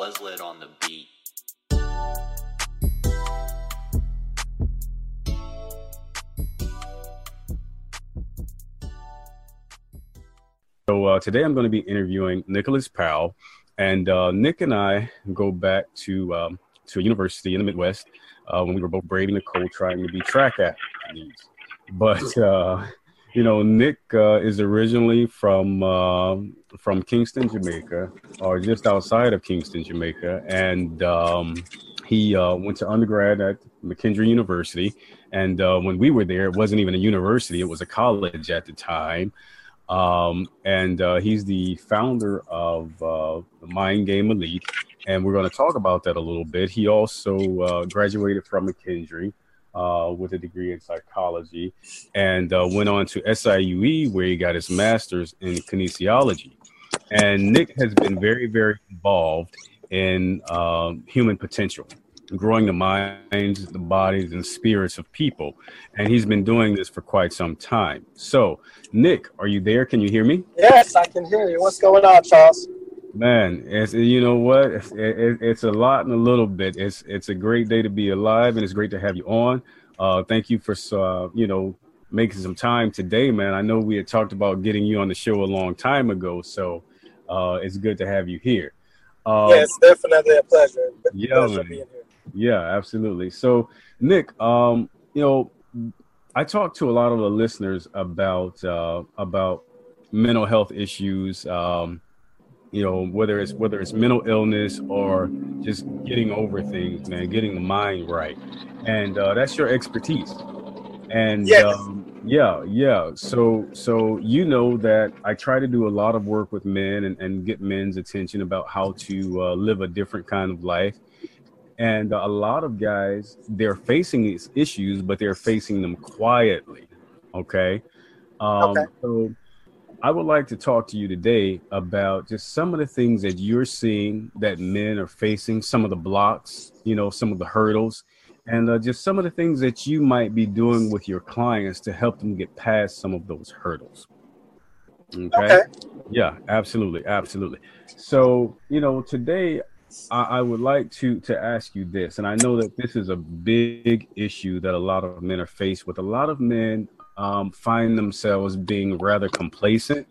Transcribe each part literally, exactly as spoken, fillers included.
Buzzlet on the beat. So uh, today I'm going to be interviewing Nicholas Powell, and uh, Nick and I go back to um, to a university in the Midwest uh, when we were both braving the cold, trying to be track athletes. But uh, you know, Nick uh, is originally from uh, from Kingston, Jamaica, or just outside of Kingston, Jamaica, and um, he uh, went to undergrad at McKendree University. And uh, when we were there, it wasn't even a university; it was a college at the time. Um, and uh, he's the founder of uh, the Mind Game Elite, and we're going to talk about that a little bit. He also uh, graduated from McKendree uh, with a degree in psychology, and uh, went on to S I U E, where he got his master's in kinesiology. And Nick has been very, very involved in uh, human potential, growing the minds, the bodies, and spirits of people. And he's been doing this for quite some time. So, Nick, are you there? Can you hear me? Yes, I can hear you. What's going on, Charles? Man, it's, you know what? It's, it, it's a lot and a little bit. It's it's a great day to be alive, and it's great to have you on. Uh, thank you for, uh, you know, making some time today, man. I know we had talked about getting you on the show a long time ago, so uh, it's good to have you here. Um, yeah, it's definitely a pleasure. Yeah, pleasure being here. Yeah, absolutely. So, Nick, um, you know, I talk to a lot of the listeners about uh, about mental health issues. Um, you know, whether it's whether it's mental illness or just getting over things, man, getting the mind right, and uh, that's your expertise. And yes. um, yeah, yeah. So, so you know that I try to do a lot of work with men and, and get men's attention about how to uh, live a different kind of life. And a lot of guys, they're facing these issues, but they're facing them quietly. Okay. Um, okay. So I would like to talk to you today about just some of the things that you're seeing that men are facing, some of the blocks, you know, some of the hurdles, and uh, just some of the things that you might be doing with your clients to help them get past some of those hurdles. Okay. okay. Yeah, absolutely. Absolutely. So, you know, today, I would like to to ask you this, and I know that this is a big issue that a lot of men are faced with. A lot of men um, find themselves being rather complacent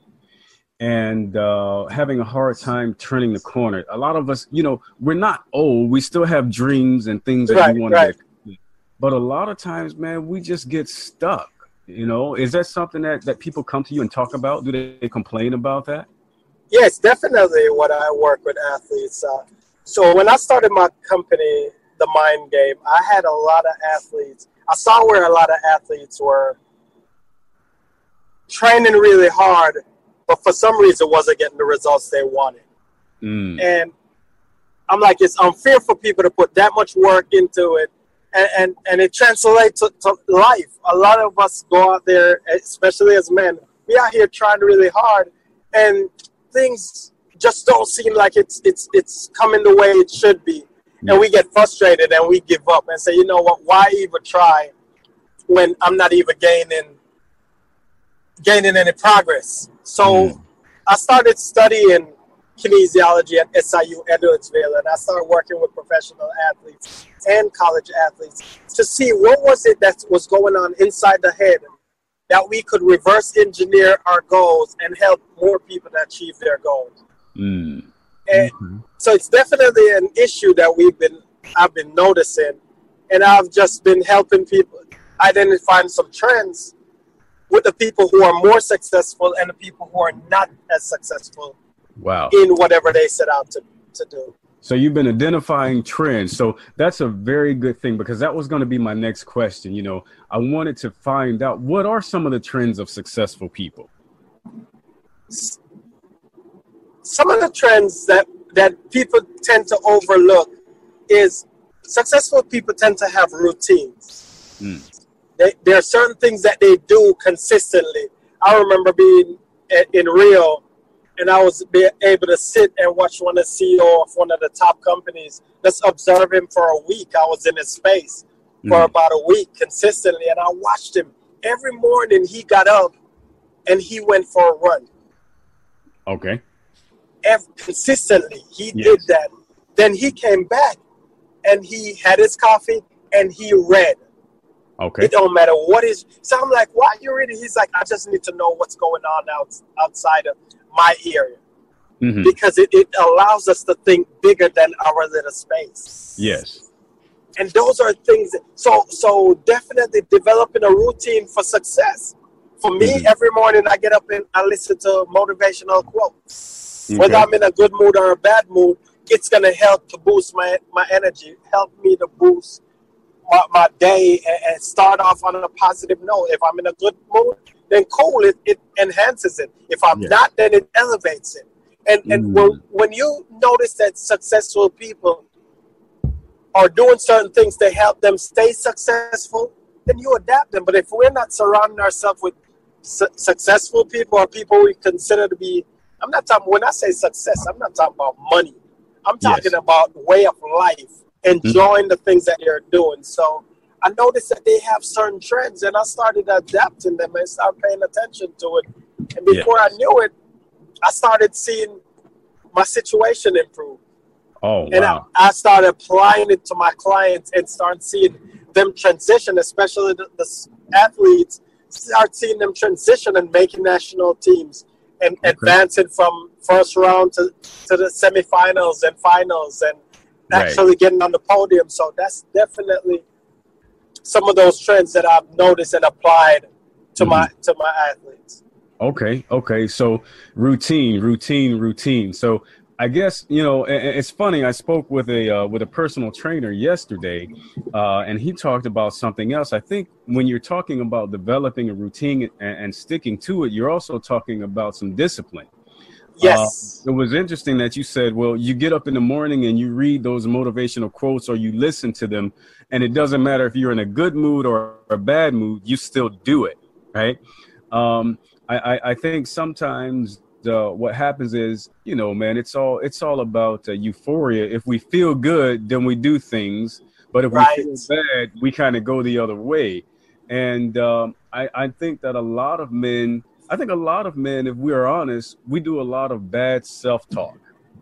and uh, having a hard time turning the corner. A lot of us, you know, we're not old. We still have dreams and things that right, we want right. to get. But a lot of times, man, we just get stuck. You know, is that something that, that people come to you and talk about? Do they complain about that? Yes, definitely what I work with athletes. Uh, So when I started my company, The Mind Game, I had a lot of athletes. I saw where a lot of athletes were training really hard, but for some reason wasn't getting the results they wanted. Mm. And I'm like, it's unfair for people to put that much work into it, and, and, and it translates to, to life. A lot of us go out there, especially as men, we out here trying really hard, and things just don't seem like it's it's it's coming the way it should be. Yeah. And we get frustrated and we give up and say, you know what, why even try when I'm not even gaining gaining any progress? So mm. I started studying kinesiology at S I U Edwardsville, and I started working with professional athletes and college athletes to see what was it that was going on inside the head that we could reverse engineer our goals and help more people to achieve their goals. Mm. And mm-hmm. so it's definitely an issue that we've been I've been noticing, and I've just been helping people identify some trends with the people who are more successful and the people who are not as successful. Wow. In whatever they set out to, to do. So you've been identifying trends. So that's a very good thing, because that was going to be my next question. You know, I wanted to find out, what are some of the trends of successful people? Some of the trends that, that people tend to overlook is successful people tend to have routines. Mm. They, there are certain things that they do consistently. I remember being in Rio, and I was able to sit and watch one of the C E O of one of the top companies. Let's observe him for a week. I was in his space for mm. about a week consistently, and I watched him. Every morning he got up and he went for a run. Okay. Every, consistently, he yes. did that. Then he came back and he had his coffee and he read. Okay. It don't matter what is. So I'm like, why are you reading? He's like, I just need to know what's going on out, outside of my area. Mm-hmm. Because it, it allows us to think bigger than our little space. Yes. And those are things. That, so, so definitely developing a routine for success. For me, mm-hmm. every morning I get up and I listen to motivational quotes. Okay. Whether I'm in a good mood or a bad mood, it's going to help to boost my, my energy, help me to boost my, my day and, and start off on a positive note. If I'm in a good mood, then cool, it, it enhances it. If I'm yeah. not, then it elevates it. And, and mm. when, when you notice that successful people are doing certain things to help them stay successful, then you adapt them. But if we're not surrounding ourselves with su- successful people or people we consider to be, I'm not talking, when I say success, I'm not talking about money. I'm talking yes. about way of life, enjoying mm. the things that they're doing. So I noticed that they have certain trends, and I started adapting them and started paying attention to it. And before yes. I knew it, I started seeing my situation improve. Oh, and wow. I, I started applying it to my clients and started seeing them transition, especially the, the athletes, start seeing them transition and making national teams and okay. advancing from first round to, to the semifinals and finals and right. actually getting on the podium. So that's definitely some of those trends that I've noticed and applied to mm-hmm. my to my athletes. Okay, okay. So routine, routine, routine. So I guess, you know, it's funny. I spoke with a uh, with a personal trainer yesterday, uh, and he talked about something else. I think when you're talking about developing a routine and, and sticking to it, you're also talking about some discipline. Yes. Uh, it was interesting that you said, well, you get up in the morning and you read those motivational quotes or you listen to them, and it doesn't matter if you're in a good mood or a bad mood, you still do it, right? Um, I, I think sometimes uh, what happens is, you know, man, it's all it's all about uh, euphoria. If we feel good, then we do things. But if right. we feel bad, we kind of go the other way. And um, I, I think that a lot of men, I think a lot of men, if we are honest, we do a lot of bad self-talk.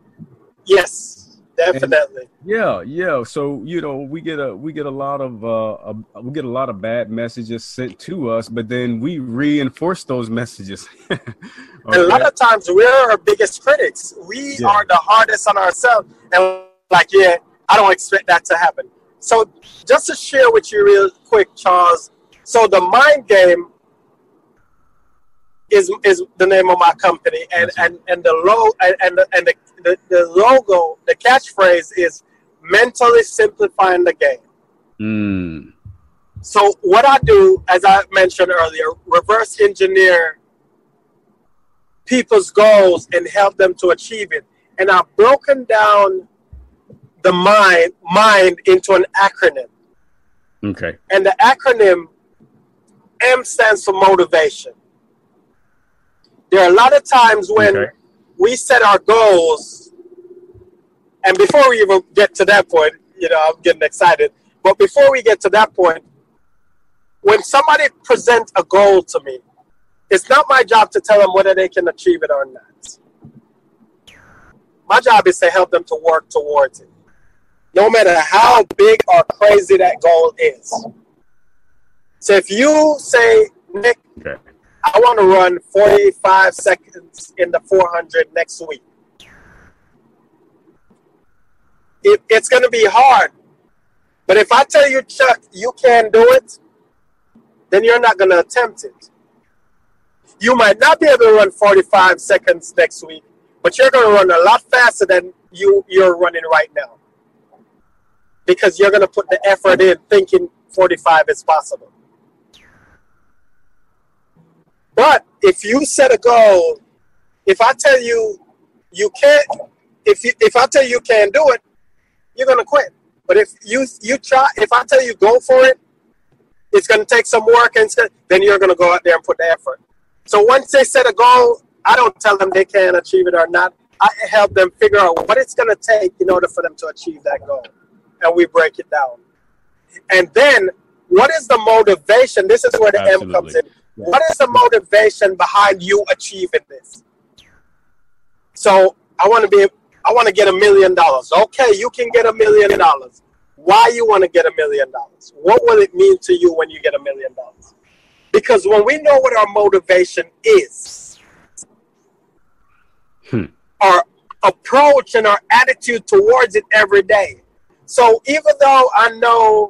Yes. Definitely. And yeah, yeah. So you know, we get a we get a lot of uh, a, we get a lot of bad messages sent to us, but then we reinforce those messages. Okay? And a lot of times we're our biggest critics. We yeah. are the hardest on ourselves, and like, yeah, I don't expect that to happen. So just to share with you real quick, Charles. So the Mind Game is is the name of my company, and and, and the logo and and the, and the The, the logo, the catchphrase is mentally simplifying the game. Mm. So what I do, as I mentioned earlier, reverse engineer people's goals and help them to achieve it. And I've broken down the mind, mind into an acronym. Okay. And the acronym M stands for motivation. There are a lot of times when okay. we set our goals, and before we even get to that point, you know, I'm getting excited, but before we get to that point, when somebody presents a goal to me, it's not my job to tell them whether they can achieve it or not. My job is to help them to work towards it, no matter how big or crazy that goal is. So if you say, Nick, okay. I want to run forty-five seconds in the four hundred next week. It, it's going to be hard. But if I tell you, Chuck, you can't do it, then you're not going to attempt it. You might not be able to run forty-five seconds next week, but you're going to run a lot faster than you, you're running right now. Because you're going to put the effort in thinking forty-five is possible. But if you set a goal, if I tell you you can't, if you if I tell you you can't do it, you're gonna quit. But if you you try, if I tell you go for it, it's gonna take some work, and then you're gonna go out there and put the effort. So once they set a goal, I don't tell them they can achieve it or not. I help them figure out what it's gonna take in order for them to achieve that goal, and we break it down. And then, what is the motivation? This is where the Absolutely. M comes in. What is the motivation behind you achieving this? So I want to be, I want to get a million dollars. Okay, you can get a million dollars. Why you want to get a million dollars? What will it mean to you when you get a million dollars? Because when we know what our motivation is, hmm. our approach and our attitude towards it every day. So even though I know,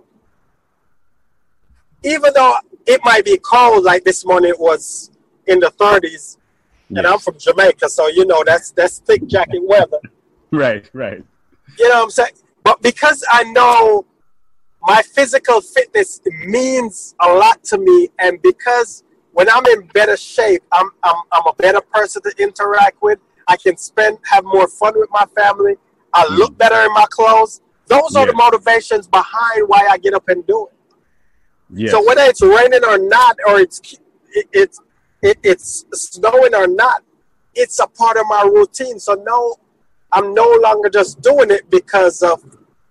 even though it might be cold, like this morning it was in the thirties, yes. And I'm from Jamaica, so you know that's that's thick jacket weather. Right, right. You know what I'm saying? But because I know my physical fitness means a lot to me, and because when I'm in better shape, I'm I'm I'm a better person to interact with. I can spend have more fun with my family. I mm. look better in my clothes. Those are yeah. the motivations behind why I get up and do it. Yes. So whether it's raining or not, or it's it, it's it, it's snowing or not, it's a part of my routine. So no, I'm no longer just doing it because of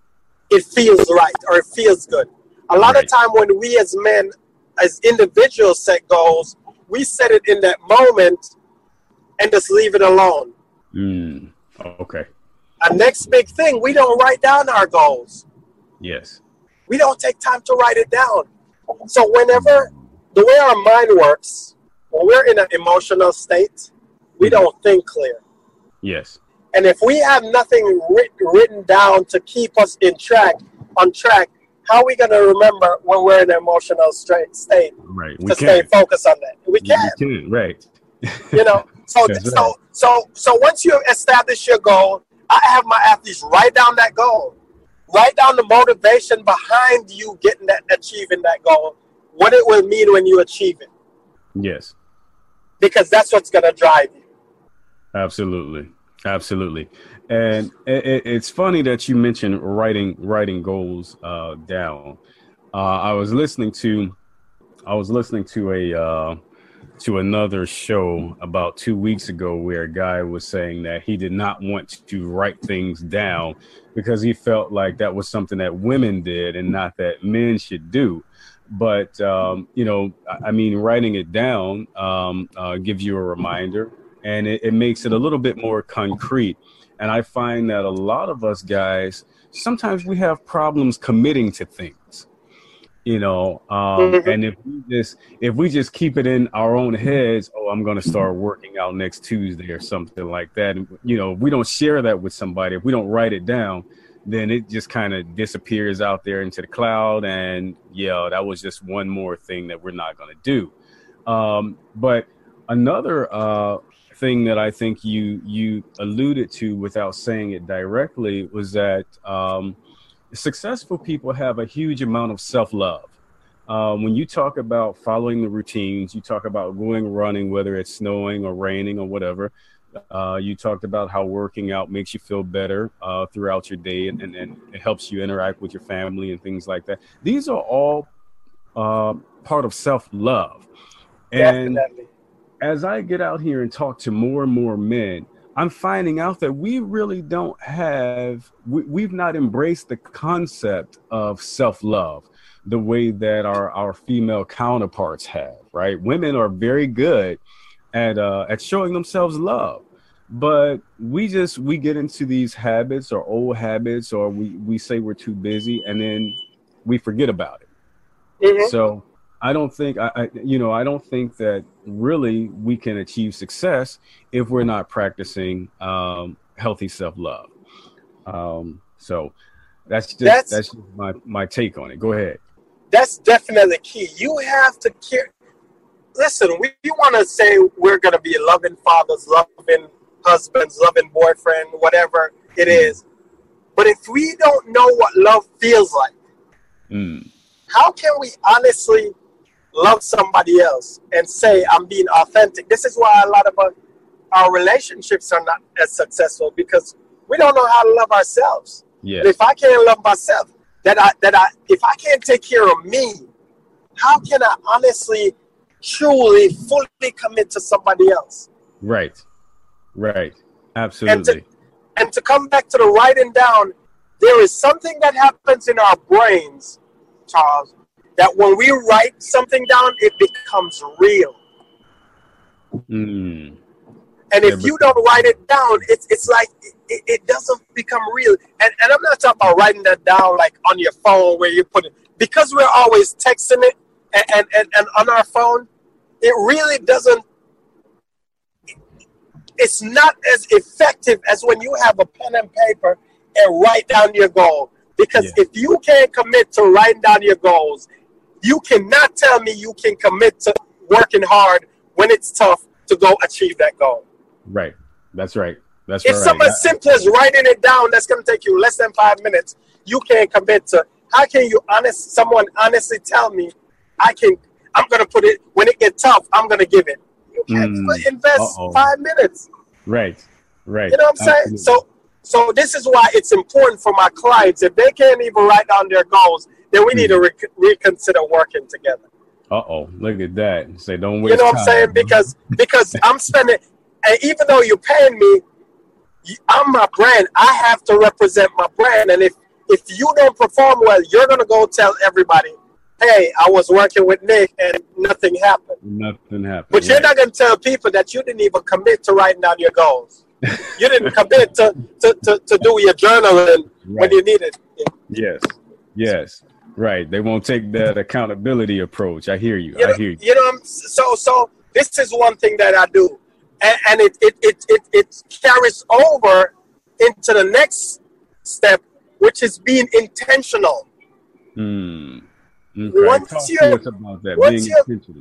it feels right or it feels good. A lot right. of time when we as men, as individuals set goals, we set it in that moment and just leave it alone. Mm. Okay. Our next big thing, we don't write down our goals. Yes. We don't take time to write it down. So whenever, the way our mind works, when we're in an emotional state, we don't think clear. Yes. And if we have nothing writ- written down to keep us in track, on track, how are we going to remember when we're in an emotional straight state right. to we stay can. focused on that? We can't. We can, right. You know, so, That's so, right. so, so once you establish your goal, I have my athletes write down that goal. Write down the motivation behind you getting that, achieving that goal, what it will mean when you achieve it. Yes. Because that's what's going to drive you. Absolutely. Absolutely. And it, it's funny that you mentioned writing writing goals uh, down. Uh, I was listening to I was listening to a uh, to another show about two weeks ago where a guy was saying that he did not want to write things down because he felt like that was something that women did and not that men should do. But, um, you know, I mean, writing it down um, uh, gives you a reminder, and it, it makes it a little bit more concrete. And I find that a lot of us guys, sometimes we have problems committing to things. You know, um, mm-hmm. and if we just if we just keep it in our own heads, oh, I'm going to start working out next Tuesday or something like that. And, you know, if we don't share that with somebody, if we don't write it down, then it just kind of disappears out there into the cloud. And yeah, that was just one more thing that we're not going to do. Um, but another uh, thing that I think you you alluded to without saying it directly was that um, successful people have a huge amount of self-love. Uh, when you talk about following the routines, you talk about going running, whether it's snowing or raining or whatever. Uh, you talked about how working out makes you feel better uh, throughout your day, and, and, and it helps you interact with your family and things like that. These are all uh, part of self-love. And Definitely. As I get out here and talk to more and more men, I'm finding out that we really don't have, we, we've not embraced the concept of self-love the way that our, our female counterparts have, right? Women are very good at uh, at showing themselves love, but we just, we get into these habits or old habits, or we, we say we're too busy and then we forget about it. Mm-hmm. So I don't think, I, I, you know, I don't think that really we can achieve success if we're not practicing um, healthy self-love. Um, so that's just, that's, that's just my, my take on it. Go ahead. That's definitely key. You have to care. Listen, we, we want to say we're going to be loving fathers, loving husbands, loving boyfriend, whatever it is. But if we don't know what love feels like, mm. how can we honestly love somebody else and say I'm being authentic? This is why a lot of our, our relationships are not as successful, because we don't know how to love ourselves. Yes. But if I can't love myself, that I that I if I can't take care of me, how can I honestly, truly, fully commit to somebody else? Right. Right. Absolutely. And to, and to come back to the writing down, there is something that happens in our brains, Charles, that when we write something down, it becomes real. Mm. And if you don't write it down, it's it's like it, it doesn't become real. And and I'm not talking about writing that down like on your phone where you put it, because we're always texting it and and, and, and on our phone, it really doesn't. It's not as effective as when you have a pen and paper and write down your goal. Because yeah. if you can't commit to writing down your goals, you cannot tell me you can commit to working hard when it's tough to go achieve that goal. Right. That's right. That's it's right. something as simple as writing it down. That's going to take you less than five minutes. You can't commit to. How can you honest? Someone honestly tell me, I can. I'm going to put it when it gets tough. I'm going to give it. You can't mm, invest uh-oh. five minutes. Right. Right. You know what I'm Absolutely. saying? So, so this is why it's important for my clients. If they can't even write down their goals, then we mm. need to re- reconsider working together. Uh oh! Look at that. Say don't waste. You know what time. I'm saying? Because because I'm spending, and even though you're paying me, I'm my brand. I have to represent my brand. And if if you don't perform well, you're gonna go tell everybody, "Hey, I was working with Nick and nothing happened." Nothing happened. But right. you're not gonna tell people that you didn't even commit to writing down your goals. You didn't commit to to, to, to do your journaling right. when you needed it. Yes. Yes. Right. They won't take that accountability approach. I hear you. you know, I hear you. You know, so so this is one thing that I do. And, and it, it, it, it, it carries over into the next step, which is being intentional. Mm. Okay. Once Talk you, to us about that, being intentional.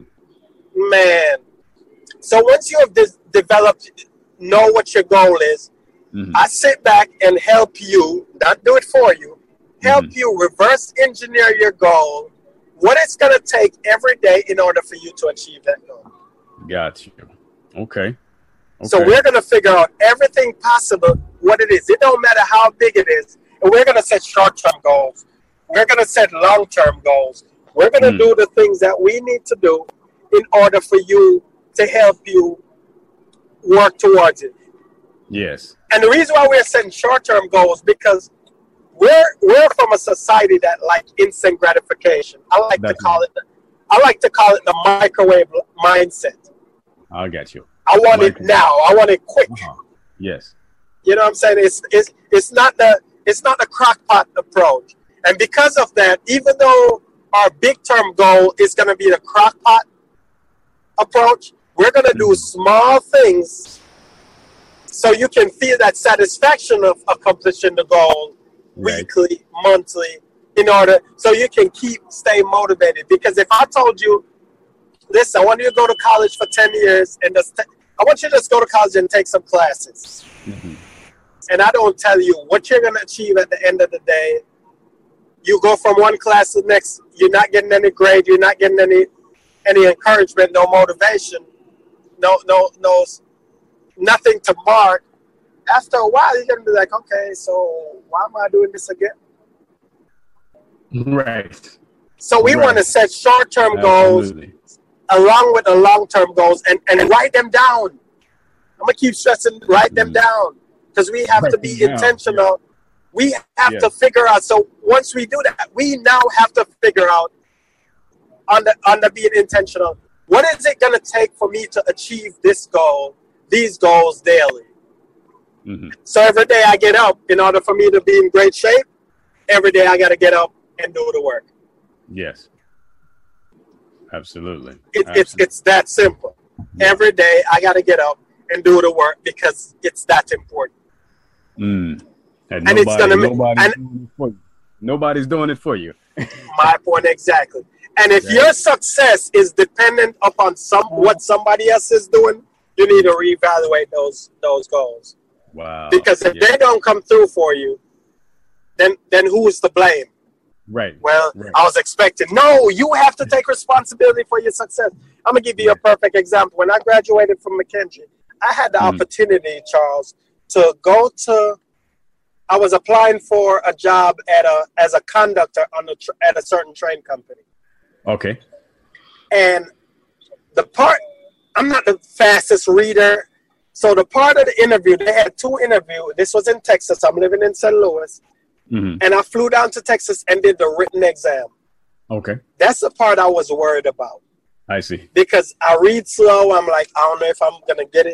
Man. So once you have this developed, know what your goal is, mm-hmm. I sit back and help you, not do it for you, help mm-hmm. you reverse engineer your goal, what it's going to take every day in order for you to achieve that goal. Got you. Okay. Okay. So we're going to figure out everything possible, what it is. It don't matter how big it is. And we're going to set short-term goals. We're going to set long-term goals. We're going to mm. do the things that we need to do in order for you to help you work towards it. Yes. And the reason why we're setting short-term goals, because we're we're from a society that like instant gratification. I like That's to call right. it. I like to call it the microwave mindset. I got you. I want it now. I want it quick. Uh-huh. Yes. You know what I'm saying? It's it's it's not the it's not the crock pot approach. And because of that, even though our big term goal is going to be the crock pot approach, we're going to mm-hmm. do small things so you can feel that satisfaction of accomplishing the goal right. weekly, monthly, in order so you can keep staying motivated. Because if I told you, listen, I want you to go to college for ten years and just t- I want you to just go to college and take some classes. Mm-hmm. And I don't tell you what you're going to achieve at the end of the day. You go from one class to the next, you're not getting any grade, you're not getting any any encouragement, no motivation, no, no, no, nothing to mark. After a while, you're going to be like, okay, so why am I doing this again? Right. So we right. want to set short-term Absolutely. goals along with the long-term goals and, and write them down. I'm going to keep stressing, write them mm. down, because we have write to be intentional. Yeah. We have yes. to figure out. So once we do that, we now have to figure out on the, on the being intentional, what is it going to take for me to achieve this goal, these goals daily? Mm-hmm. So every day I get up, in order for me to be in great shape, every day I got to get up and do the work. Yes. Absolutely. It, Absolutely. It's it's that simple. Mm-hmm. Every day I got to get up and do the work because it's that important. Mm. And, and nobody, it's gonna nobody's, and, doing it for you. nobody's doing it for you. My point exactly. And if right. your success is dependent upon some what somebody else is doing, you need to reevaluate those those goals. Wow. Because if yeah. they don't come through for you, then then who is to blame? Right. Well, right. I was expecting. No, you have to take responsibility for your success. I'm gonna give you right. a perfect example. When I graduated from McKendree, I had the mm. opportunity, Charles, to go to. I was applying for a job at a as a conductor on a tr- at a certain train company. Okay. And the part, I'm not the fastest reader. So the part of the interview, they had two interviews. This was in Texas. I'm living in Saint Louis. Mm-hmm. And I flew down to Texas and did the written exam. Okay. That's the part I was worried about. I see. Because I read slow. I'm like, I don't know if I'm going to get it.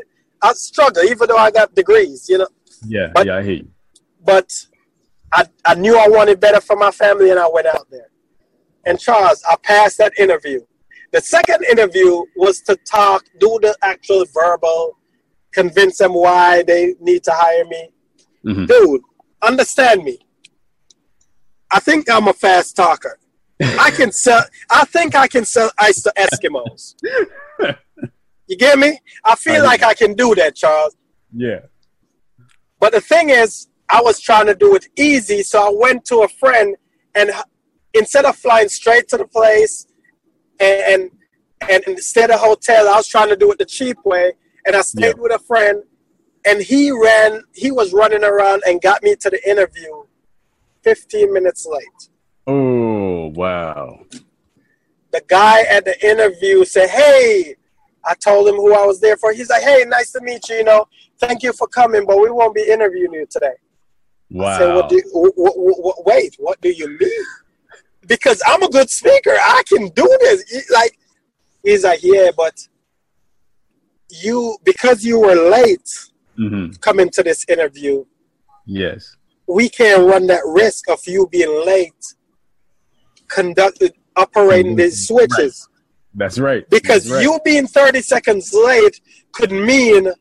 I struggle, even though I got degrees, you know. Yeah, but, yeah, I hear you. But I, I knew I wanted better for my family, and I went out there. And Charles, I passed that interview. The second interview was to talk, do the actual verbal, convince them why they need to hire me. Mm-hmm. Dude, understand me. I think I'm a fast talker. I can sell. I think I can sell ice to Eskimos. You get me? I feel I like I can do that, Charles. Yeah. But the thing is, I was trying to do it easy, so I went to a friend, and instead of flying straight to the place, and and, and instead of hotel, I was trying to do it the cheap way, and I stayed yeah. with a friend, and he ran. He was running around and got me to the interview fifteen minutes late. Oh, wow. The guy at the interview said, hey, I told him who I was there for. He's like, hey, nice to meet you. You know, thank you for coming, but we won't be interviewing you today. Wow. I said, what do, w- w- w- wait, what do you mean? Because I'm a good speaker. I can do this. He, like, he's like, yeah, but you, because you were late mm-hmm. coming to this interview. Yes. We can't run that risk of you being late, conducted, operating these switches. Right. That's right. Because That's right. you being thirty seconds late could mean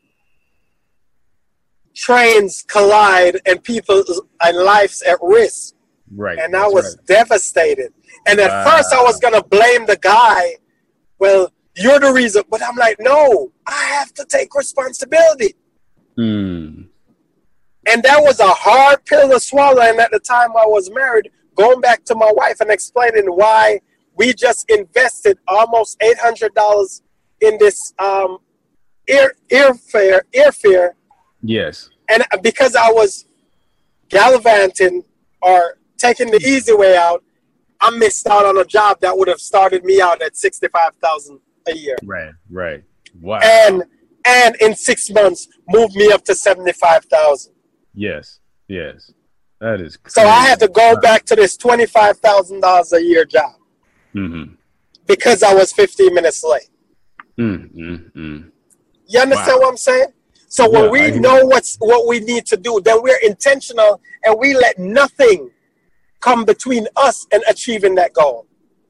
trains collide and people and lives at risk. Right. And I That's was right. devastated. And at wow. first I was going to blame the guy. Well, you're the reason. But I'm like, no, I have to take responsibility. Hmm. And that was a hard pill to swallow. And at the time I was married, going back to my wife and explaining why we just invested almost eight hundred dollars in this um, air airfare, airfare. Yes. And because I was gallivanting or taking the easy way out, I missed out on a job that would have started me out at sixty-five thousand dollars a year. Right, right. Wow. And and in six months, moved me up to seventy-five thousand dollars. Yes, yes. That is crazy. So I had to go back to this twenty-five thousand dollars a year job mm-hmm. because I was fifteen minutes late. Mm-hmm. You understand wow. what I'm saying? So when yeah, we know what's what we need to do, then we're intentional and we let nothing come between us and achieving that goal.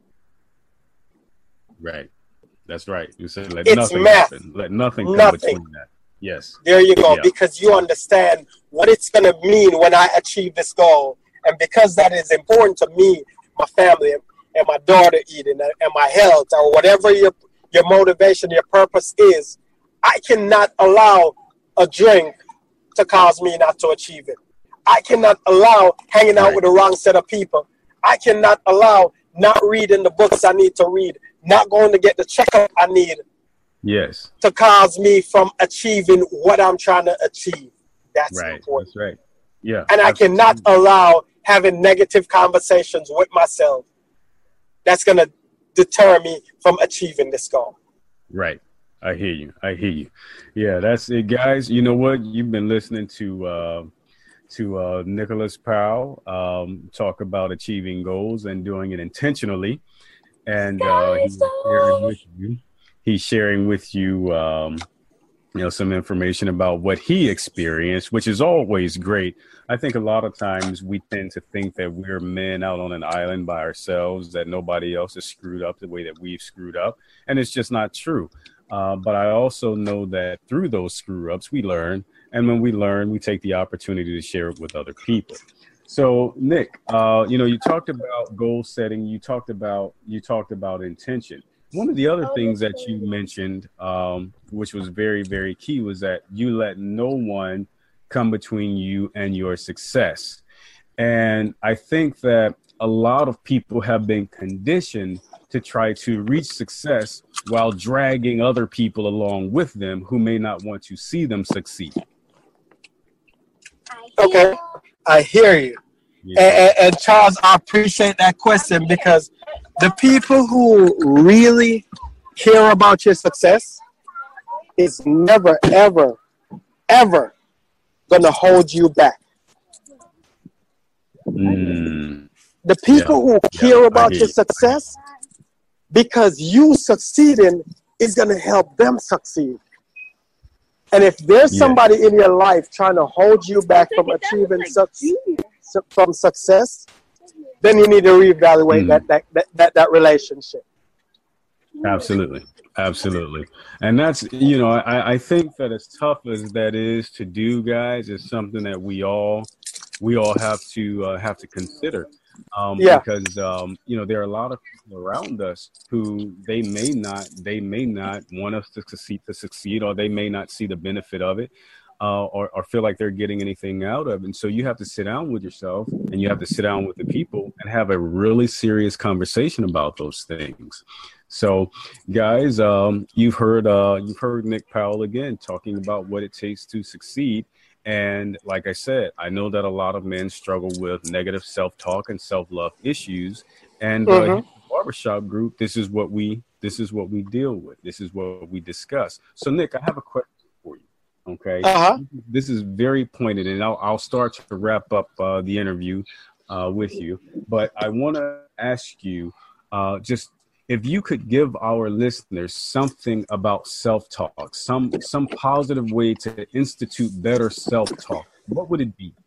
Right. That's right. You said let it's nothing math. happen. Let nothing come nothing. between that. Yes. There you go. Yeah. Because you understand what it's going to mean when I achieve this goal. And because that is important to me, my family, and my daughter Eden, and my health, or whatever your, your motivation, your purpose is, I cannot allow a drink to cause me not to achieve it. I cannot allow hanging out right. with the wrong set of people. I cannot allow not reading the books I need to read, not going to get the checkup I need. Yes. To cause me from achieving what I'm trying to achieve. That's right. important. That's right. Yeah. And I cannot allow having negative conversations with myself. That's going to deter me from achieving this goal. Right. I hear you. I hear you. Yeah, that's it, guys. You know what? You've been listening to uh, to uh, Nicholas Powell um, talk about achieving goals and doing it intentionally. And uh, he's sharing with you. He's sharing with you, um, you know, some information about what he experienced, which is always great. I think a lot of times we tend to think that we're men out on an island by ourselves, that nobody else is screwed up the way that we've screwed up. And it's just not true. Uh, but I also know that through those screw ups, we learn. And when we learn, we take the opportunity to share it with other people. So, Nick, uh, you know, you talked about goal setting. You talked about you talked about intention. One of the other things that you mentioned, um, which was very, very key, was that you let no one come between you and your success. And I think that a lot of people have been conditioned to try to reach success while dragging other people along with them who may not want to see them succeed. Okay, I hear you. Yeah. And, and Charles, I appreciate that question, because the people who really care about your success is never, ever, ever going to hold you back. Mm. The people yeah. who care yeah, about your success, because you succeeding is going to help them succeed. And if there's Yeah. somebody in your life trying to hold you back from achieving suc- su- from success, then you need to reevaluate Mm. that, that, that, that, that relationship. Absolutely. Absolutely. And that's, you know, I, I think that as tough as that is to do, guys, is something that we all, we all have to, uh, have to consider. Um, Yeah. because, um, you know, there are a lot of people around us who they may not, they may not want us to succeed, to succeed, or they may not see the benefit of it, uh, or, or feel like they're getting anything out of it. And so you have to sit down with yourself, and you have to sit down with the people and have a really serious conversation about those things. So, guys, um, you've heard uh, you've heard Nick Powell again talking about what it takes to succeed. And like I said, I know that a lot of men struggle with negative self-talk and self-love issues. And uh, Mm-hmm. here at the Barbershop Group, this is what we this is what we deal with. This is what we discuss. So, Nick, I have a question for you. Okay, Uh-huh. this is very pointed, and I'll, I'll start to wrap up uh, the interview uh, with you. But I want to ask you uh, just if you could give our listeners something about self-talk, some some positive way to institute better self-talk, what would it be?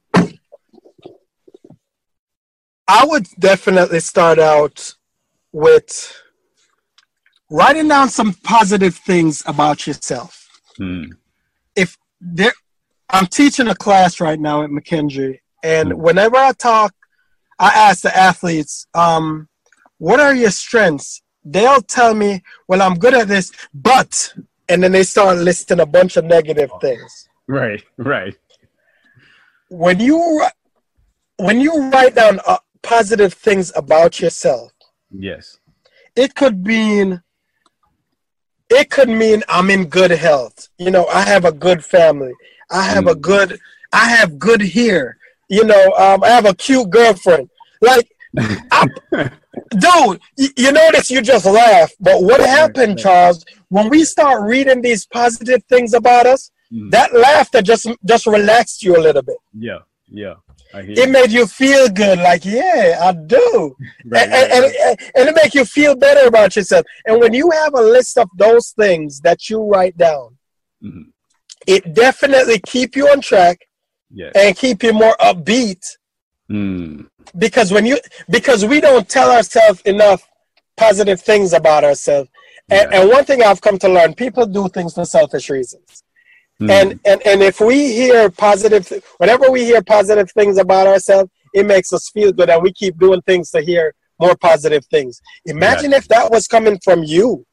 I would definitely start out with writing down some positive things about yourself. Hmm. If there, I'm teaching a class right now at McKendree, and Hmm. whenever I talk, I ask the athletes, um, what are your strengths? They'll tell me, well, I'm good at this, but, and then they start listing a bunch of negative things. Right, right. When you, when you write down uh, positive things about yourself, Yes. it could mean, it could mean I'm in good health. You know, I have a good family. I have a Mm. good, I have good hair. You know, um, I have a cute girlfriend. Like, I, dude, you, you notice you just laugh. But what happened, Charles, when we start reading these positive things about us, Mm. that laughter just just relaxed you a little bit. Yeah, yeah. I hear It you. made you feel good, like, yeah, I do. Right, and, right, and, right. and, and it make you feel better about yourself. And when you have a list of those things that you write down, Mhm. it definitely keep you on track Yes. and keep you more upbeat. Mm. Because when you because we don't tell ourselves enough positive things about ourselves. And, Yeah. and one thing I've come to learn, people do things for selfish reasons. Mm. And, and and if we hear positive, whenever we hear positive things about ourselves, it makes us feel good, and we keep doing things to hear more positive things. Imagine Exactly. if that was coming from you.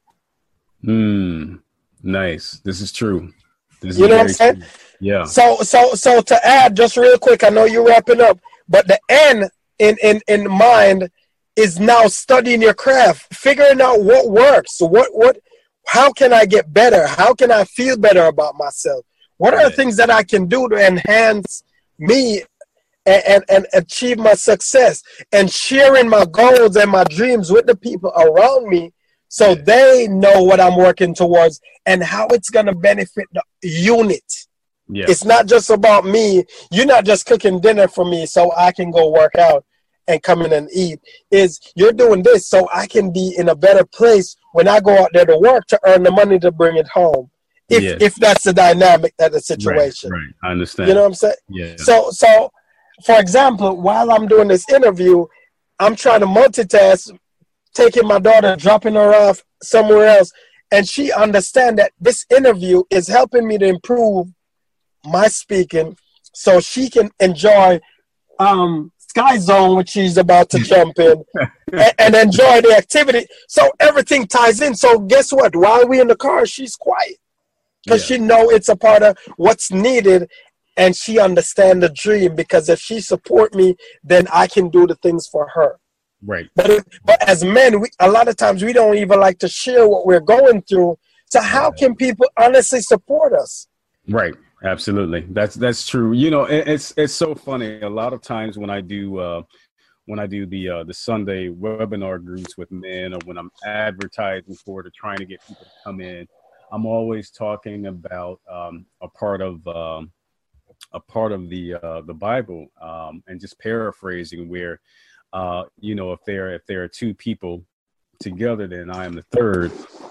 Mm. Nice. This is true. This You is know what I'm very saying? true. Yeah. So so so to add, just real quick, I know you're wrapping up, but the end in in in mind is now studying your craft, figuring out what works, what what how can I get better? How can I feel better about myself? What are Yeah. the things that I can do to enhance me and, and, and achieve my success? And sharing my goals and my dreams with the people around me so Yeah. they know what I'm working towards and how it's going to benefit the unit. Yeah. It's not just about me. You're not just cooking dinner for me so I can go work out and come in and eat. Is you're doing this so I can be in a better place when I go out there to work to earn the money to bring it home. If Yes. if that's the dynamic of the Right. situation. Right. I understand. You know what I'm saying? Yeah. So so for example, while I'm doing this interview, I'm trying to multitask, taking my daughter, dropping her off somewhere else, and she understand that this interview is helping me to improve my speaking so she can enjoy um Sky Zone, which she's about to jump in, and, and enjoy the activity. So everything ties in. So guess what? While we in the car, she's quiet because Yeah. she know it's a part of what's needed, and she understand the dream. Because if she support me, then I can do the things for her. Right. But if, but as men, we, a lot of times we don't even like to share what we're going through. So how can people honestly support us? Right. Absolutely. That's that's true. You know, it, it's it's so funny. A lot of times when I do uh, when I do the uh, the Sunday webinar groups with men, or when I'm advertising for it or trying to get people to come in, I'm always talking about um, a part of um, a part of the uh, the Bible, um, and just paraphrasing where uh, you know if there if there are two people together, then I am the third.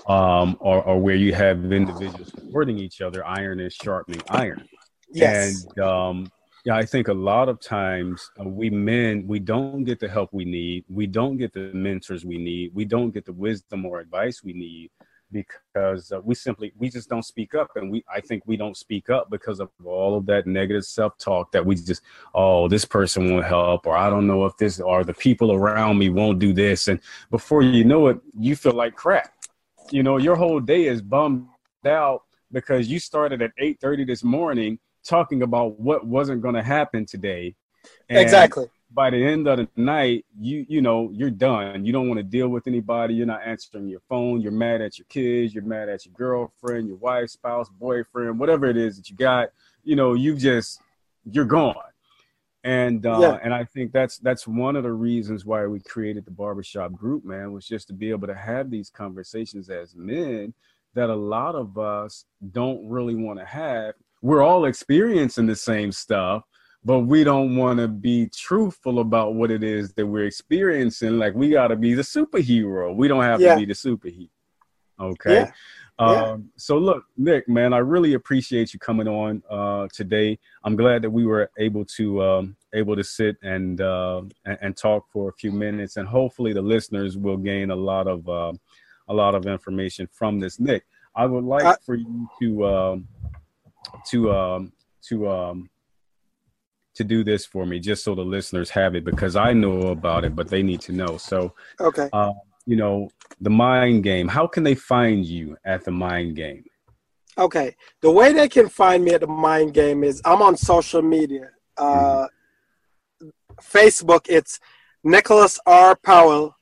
um, or, or where you have individuals supporting each other, iron is sharpening iron. Yes. And um, yeah, I think a lot of times uh, we men, we don't get the help we need. We don't get the mentors we need. We don't get the wisdom or advice we need because uh, we simply, we just don't speak up. And we, I think we don't speak up because of all of that negative self-talk that we just, oh, this person won't help, or I don't know if this, or the people around me won't do this. And before you know it, you feel like crap. You know, your whole day is bummed out because you started at eight thirty this morning talking about what wasn't going to happen today. And exactly. By the end of the night, you you know, you're done. You don't want to deal with anybody. You're not answering your phone. You're mad at your kids. You're mad at your girlfriend, your wife, spouse, boyfriend, whatever it is that you got. You know, you just, you're gone. And uh, yeah. and I think that's that's one of the reasons why we created the Barbershop Group, man, was just to be able to have these conversations as men that a lot of us don't really want to have. We're all experiencing the same stuff, but we don't want to be truthful about what it is that we're experiencing. Like, we got to be the superhero. We don't have yeah. to be the superhero. Okay. Yeah. Um, yeah. So look, Nick, man, I really appreciate you coming on uh, today. I'm glad that we were able to um, able to sit and, uh, and and talk for a few minutes, and hopefully the listeners will gain a lot of uh, a lot of information from this. Nick, I would like uh, for you to um, to um, to um, to do this for me, just so the listeners have it, because I know about it, but they need to know. So, okay. Uh, you know, the Mind Game, how can they find you at the Mind Game? Okay. The way they can find me at the Mind Game is I'm on social media. Uh, mm-hmm. Facebook, it's Nicholas R. Powell.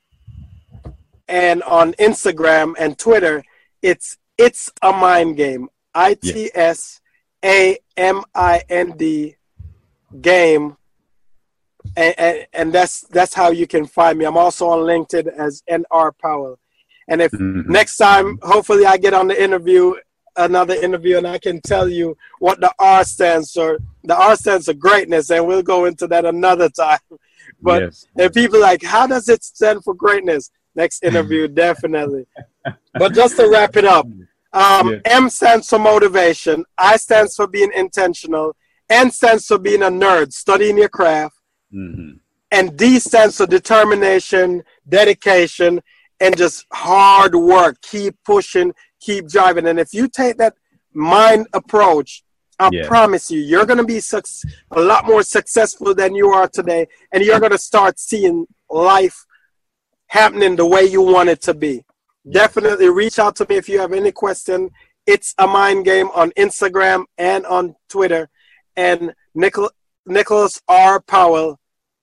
And on Instagram and Twitter, it's It's a Mind Game. I T S A M I N D game. And, and, and that's that's how you can find me. I'm also on LinkedIn as N R Powell. And if mm-hmm. next time, hopefully I get on the interview, another interview, and I can tell you what the R stands for. The R stands for greatness, and we'll go into that another time. But yes. if people are like, how does it stand for greatness? Next interview, definitely. But just to wrap it up, um, yeah. M stands for motivation. I stands for being intentional. N stands for being a nerd, studying your craft. Mm-hmm. And D stands for determination, dedication, and just hard work. Keep pushing, keep driving. And if you take that mind approach, I yeah. promise you, you're going to be su- a lot more successful than you are today. And you're going to start seeing life happening the way you want it to be. Definitely reach out to me if you have any question. It's a Mind Game on Instagram and on Twitter. And Nichol- Nicholas R. Powell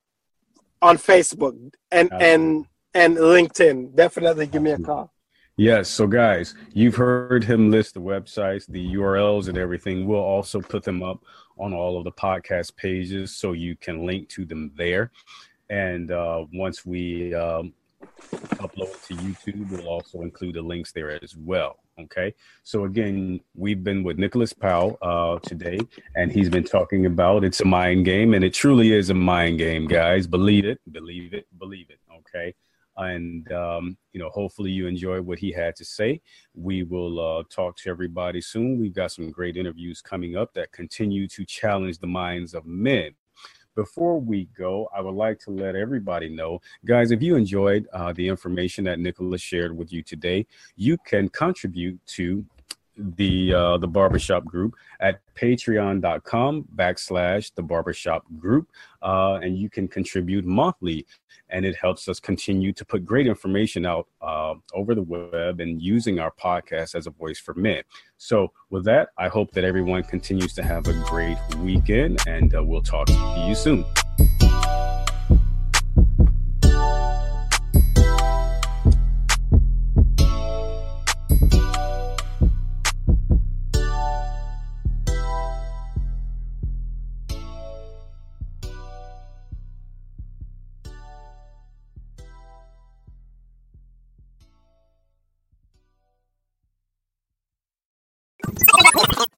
on Facebook and, and, and LinkedIn. Definitely give me a call. Yes. So guys, you've heard him list the websites, the U R Ls and everything. We'll also put them up on all of the podcast pages so you can link to them there. And uh, once we um, upload it to YouTube, we'll also include the links there as well. Okay. So again, we've been with Nicholas Powell uh, today, and he's been talking about It's a Mind Game, and it truly is a mind game, guys. Believe it, believe it, believe it. Okay. And, um, you know, hopefully you enjoyed what he had to say. We will uh, talk to everybody soon. We've got some great interviews coming up that continue to challenge the minds of men. Before we go, I would like to let everybody know, guys, if you enjoyed uh, the information that Nicholas shared with you today, you can contribute to the uh, the Barbershop Group at patreon.com backslash the Barbershop Group. Uh, and you can contribute monthly, and it helps us continue to put great information out uh, over the web and using our podcast as a voice for men. So with that, I hope that everyone continues to have a great weekend, and uh, we'll talk to you soon.